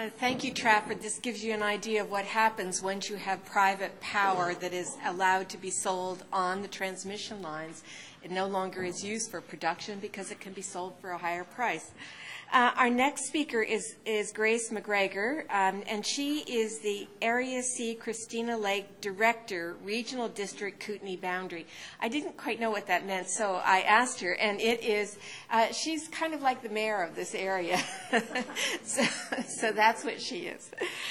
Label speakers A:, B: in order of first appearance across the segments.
A: Thank you, Trafford. This gives you an idea of what happens once you have private power that is allowed to be sold on the transmission lines. It no longer is used for production because it can be sold for a higher price. Our next speaker is Grace McGregor, and she is the Area C Christina Lake Director, Regional District Kootenay Boundary. I didn't quite know what that meant, so I asked her, and it is, she's kind of like the mayor of this area. so that's what she is.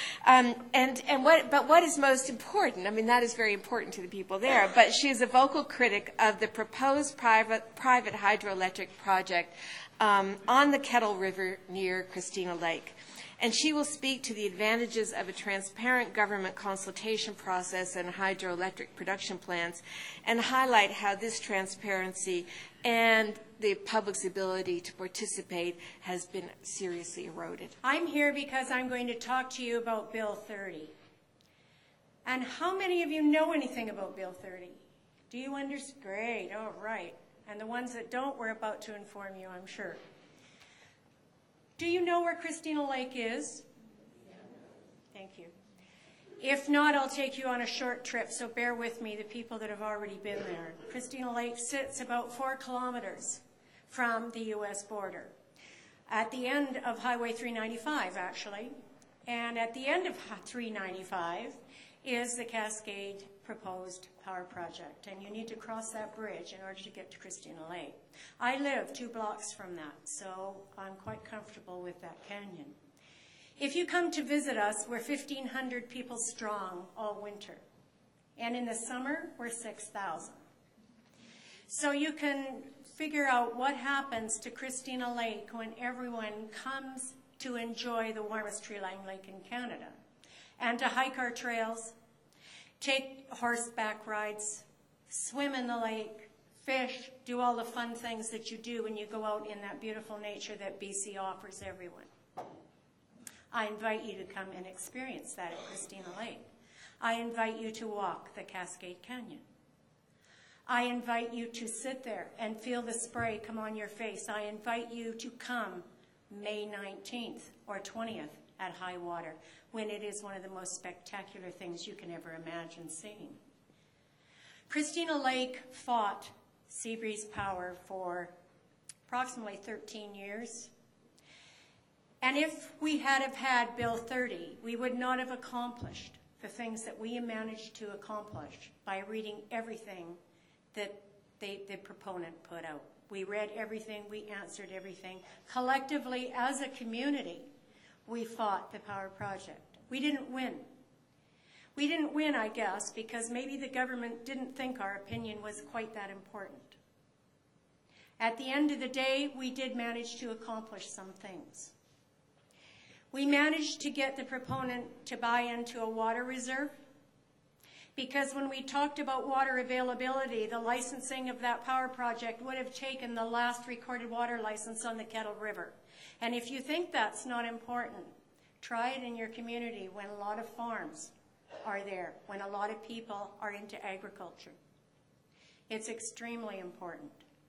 A: But what is most important, I mean, that is very important to the people there, but she is a vocal critic of the proposed private hydroelectric project on the Kettle River near Christina Lake. And she will speak to the advantages of a transparent government consultation process and hydroelectric production plans and highlight how this transparency and the public's ability to participate has been seriously eroded.
B: I'm here because I'm going to talk to you about Bill 30. And how many of you know anything about Bill 30? Do you understand? Great, all right. And the ones that don't, we're about to inform you, I'm sure. Do you know where Christina Lake is? Thank you. If not, I'll take you on a short trip, so bear with me, the people that have already been there. Christina Lake sits about 4 kilometers from the U.S. border, at the end of Highway 395, actually. And at the end of 395 is the Cascade proposed power project, and you need to cross that bridge in order to get to Christina Lake. I live 2 blocks from that, so I'm quite comfortable with that canyon. If you come to visit us, we're 1,500 people strong all winter, and in the summer, we're 6,000. So you can figure out what happens to Christina Lake when everyone comes to enjoy the warmest tree-lined lake in Canada, and to hike our trails, take horseback rides, swim in the lake, fish, do all the fun things that you do when you go out in that beautiful nature that BC offers everyone. I invite you to come and experience that at Christina Lake. I invite you to walk the Cascade Canyon. I invite you to sit there and feel the spray come on your face. I invite you to come May 19th or 20th at high water, when it is one of the most spectacular things you can ever imagine seeing. Christina Lake fought Seabreeze Power for approximately 13 years. And if we had have had Bill 30, we would not have accomplished the things that we managed to accomplish by reading everything that the proponent put out. We read everything, we answered everything. Collectively, as a community, we fought the power project. We didn't win. We didn't win, I guess, because maybe the government didn't think our opinion was quite that important. At the end of the day, we did manage to accomplish some things. We managed to get the proponent to buy into a water reserve, because when we talked about water availability, the licensing of that power project would have taken the last recorded water license on the Kettle River. And if you think that's not important, try it in your community when a lot of farms are there, when a lot of people are into agriculture. It's extremely important.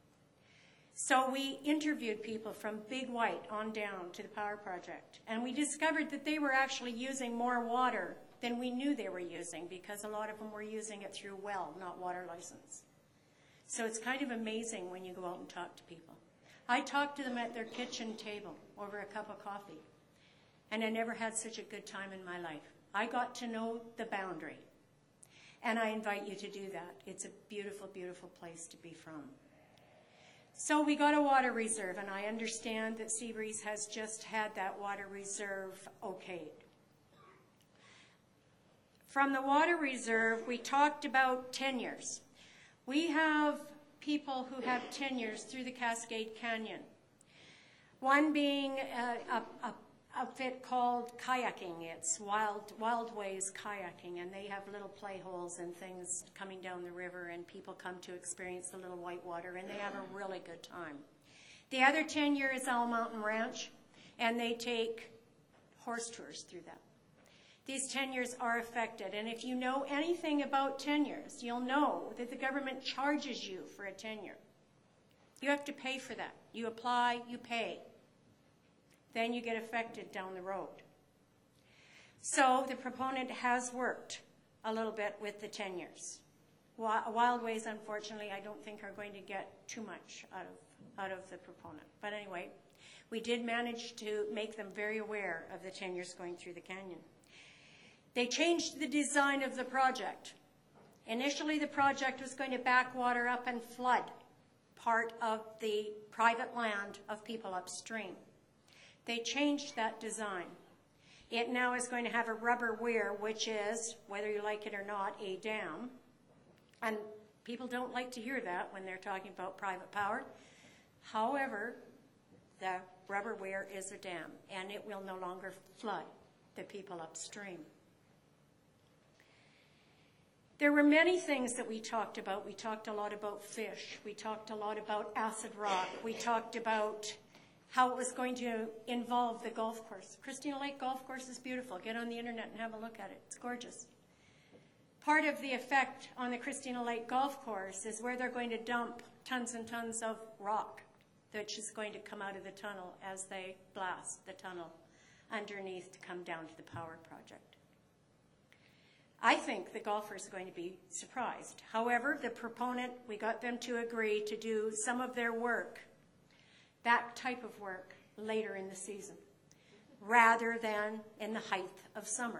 B: So we interviewed people from Big White on down to the power project, and we discovered that they were actually using more water than we knew they were using, because a lot of them were using it through well, not water license. So it's kind of amazing when you go out and talk to people. I talked to them at their kitchen table over a cup of coffee, and I never had such a good time in my life. I got to know the boundary, and I invite you to do that. It's a beautiful, beautiful place to be from. So we got a water reserve, and I understand that Seabreeze has just had that water reserve okayed. From the water reserve, we talked about tenures. We have people who have tenures through the Cascade Canyon. One being a outfit called kayaking. It's Wild Ways Kayaking, and they have little play holes and things coming down the river, and people come to experience the little white water, and they have a really good time. The other tenure is Owl Mountain Ranch, and they take horse tours through that. These tenures are affected, and if you know anything about tenures, you'll know that the government charges you for a tenure. You have to pay for that. You apply, you pay. Then you get affected down the road. So the proponent has worked a little bit with the tenures. Wildways, unfortunately, I don't think are going to get too much out of the proponent. But anyway, we did manage to make them very aware of the tenures going through the canyon. They changed the design of the project. Initially, the project was going to backwater up and flood part of the private land of people upstream. They changed that design. It now is going to have a rubber weir, which is, whether you like it or not, a dam. And people don't like to hear that when they're talking about private power. However, the rubber weir is a dam, and it will no longer flood the people upstream. There were many things that we talked about. We talked a lot about fish. We talked a lot about acid rock. We talked about how it was going to involve the golf course. Christina Lake Golf Course is beautiful. Get on the internet and have a look at it. It's gorgeous. Part of the effect on the Christina Lake Golf Course is where they're going to dump tons and tons of rock, which is going to come out of the tunnel as they blast the tunnel underneath to come down to the power project. I think the golfers are going to be surprised. However, the proponent, we got them to agree to do some of their work, that type of work, later in the season, rather than in the height of summer.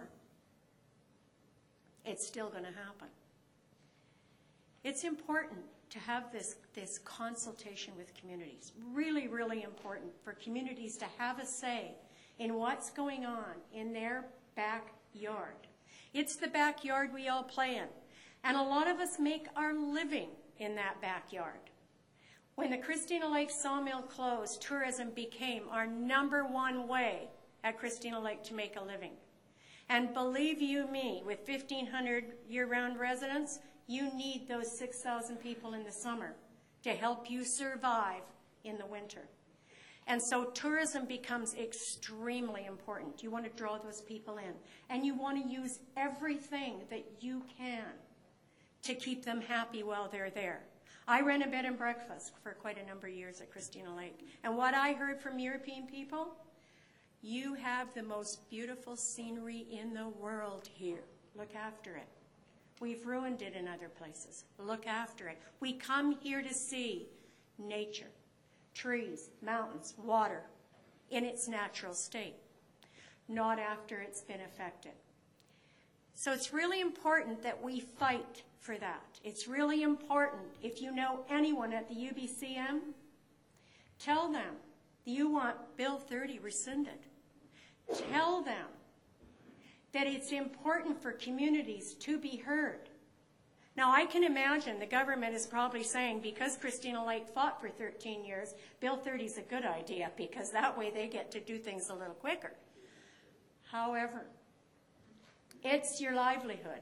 B: It's still going to happen. It's important to have this consultation with communities. Really, really important for communities to have a say in what's going on in their backyard. It's the backyard we all play in. And a lot of us make our living in that backyard. When the Christina Lake sawmill closed, tourism became our #1 way at Christina Lake to make a living. And believe you me, with 1,500 year-round residents, you need those 6,000 people in the summer to help you survive in the winter. And so tourism becomes extremely important. You want to draw those people in. And you want to use everything that you can to keep them happy while they're there. I ran a bed and breakfast for quite a number of years at Christina Lake. And what I heard from European people, you have the most beautiful scenery in the world here. Look after it. We've ruined it in other places. Look after it. We come here to see nature. Trees, mountains, water in its natural state, not after it's been affected. So it's really important that we fight for that. It's really important, if you know anyone at the UBCM, tell them that you want Bill 30 rescinded. Tell them that it's important for communities to be heard. Now, I can imagine the government is probably saying, because Christina Lake fought for 13 years, Bill 30 is a good idea, because that way they get to do things a little quicker. However, it's your livelihood.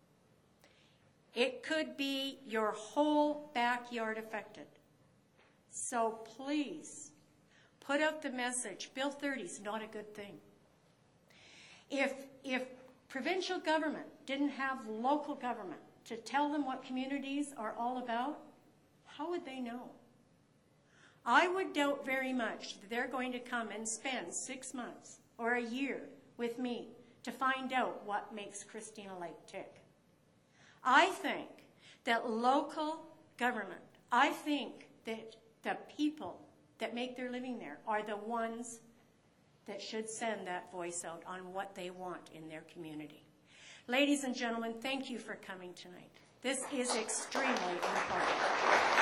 B: It could be your whole backyard affected. So please, put out the message, Bill 30 is not a good thing. If provincial government didn't have local government to tell them what communities are all about, how would they know? I would doubt very much that they're going to come and spend 6 months or a year with me to find out what makes Christina Lake tick. I think that local government, I think that the people that make their living there are the ones that should send that voice out on what they want in their community. Ladies and gentlemen, thank you for coming tonight. This is extremely important.